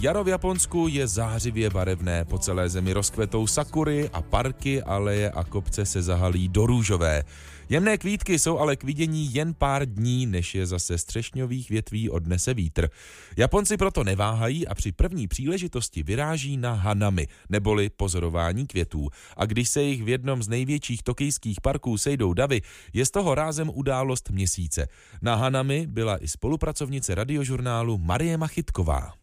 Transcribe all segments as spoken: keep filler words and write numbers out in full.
Jaro v Japonsku je zářivě barevné, po celé zemi rozkvetou sakury a parky, aleje a kopce se zahalí do růžové. Jemné kvítky jsou ale k vidění jen pár dní, než je zase z třešňových větví odnese vítr. Japonci proto neváhají a při první příležitosti vyráží na hanami, neboli pozorování květů. A když se jich v jednom z největších tokijských parků sejdou davy, je z toho rázem událost měsíce. Na hanami byla i spolupracovnice radiožurnálu Marie Machytková.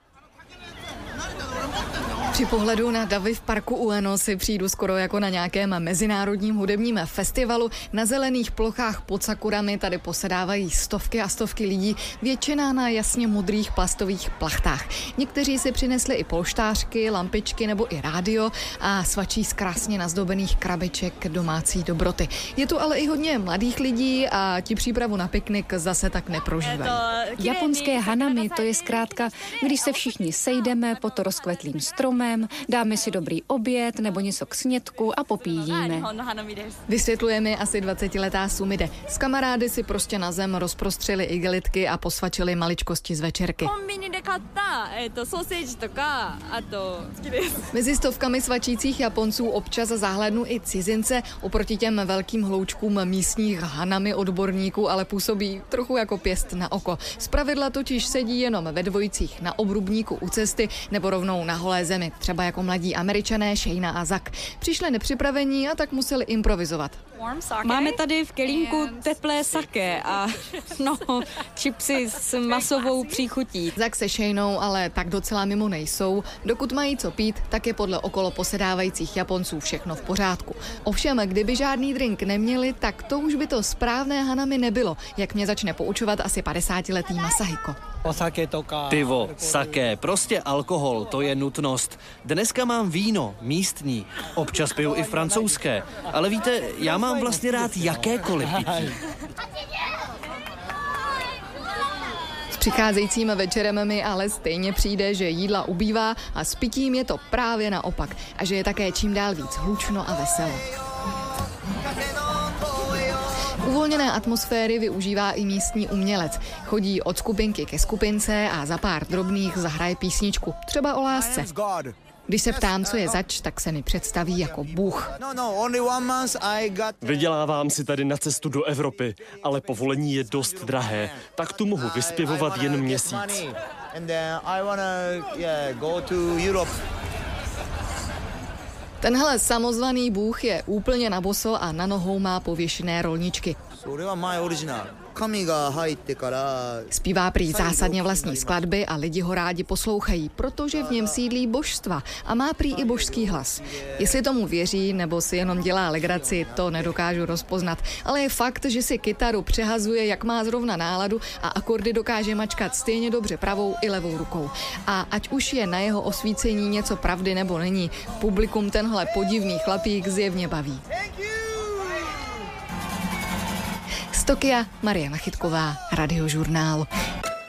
Při pohledu na davy v parku Ueno si přijdu skoro jako na nějakém mezinárodním hudebním festivalu. Na zelených plochách pod sakurami tady posedávají stovky a stovky lidí, většina na jasně modrých plastových plachtách. Někteří si přinesli i polštářky, lampičky nebo i rádio a svačí z krásně nazdobených krabiček domácí dobroty. Je tu ale i hodně mladých lidí a ti přípravu na piknik zase tak neprožívají. Japonské hanami, to je zkrátka, když se všichni sejdeme pod rozkvetlým stromem, dáme si dobrý oběd nebo něco k snědku a popíjíme. Vysvětluje mi asi dvacetiletá Sumide. S kamarády si prostě na zem rozprostřeli igelitky a posvačili maličkosti z večerky. Mezi stovkami svačících Japonců občas zahlédnu i cizince, oproti těm velkým hloučkům místních hanami odborníků, ale působí trochu jako pěst na oko. Zpravidla totiž sedí jenom ve dvojicích na obrubníku u cesty nebo rovnou na holé zemi, třeba jako mladí Američané Shayna a Zak. Přišli nepřipravení a tak museli improvizovat. Máme tady v kelímku teplé saké a no, čipsy s masovou příchutí. Zak se Shaynou ale tak docela mimo nejsou. Dokud mají co pít, tak je podle okolo posedávajících Japonců všechno v pořádku. Ovšem, kdyby žádný drink neměli, tak to už by to správné hanami nebylo, jak mě začne poučovat asi padesátiletý Masahiko. Pivo, saké, prostě alkohol, to je nutnost. Dneska mám víno, místní, občas piju i francouzské, ale víte, já mám vlastně rád jakékoliv pití. S přicházejícím večerem mi ale stejně přijde, že jídla ubývá a s pitím je to právě naopak a že je také čím dál víc hlučno a veselo. Uvolněné atmosféry využívá i místní umělec. Chodí od skupinky ke skupince a za pár drobných zahraje písničku, třeba o lásce. Když se ptám, co je zač, tak se mi představí jako Bůh. Vydělávám si tady na cestu do Evropy, ale povolení je dost drahé, tak tu mohu vyspěvovat jen měsíc. Tenhle samozvaný Bůh je úplně na boso a na nohou má pověšené rolničky. Zpívá prý zásadně vlastní skladby a lidi ho rádi poslouchají, protože v něm sídlí božstva a má prý i božský hlas. Jestli tomu věří nebo si jenom dělá legraci, to nedokážu rozpoznat, ale je fakt, že si kytaru přehazuje, jak má zrovna náladu a akordy dokáže mačkat stejně dobře pravou i levou rukou. A ať už je na jeho osvícení něco pravdy nebo není, publikum tenhle podivný chlapík zjevně baví. Z Tokia Marie Machytková, Radiožurnál.